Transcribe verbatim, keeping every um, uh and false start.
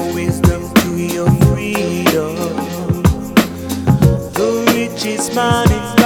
wisdom to your freedom. The richest man in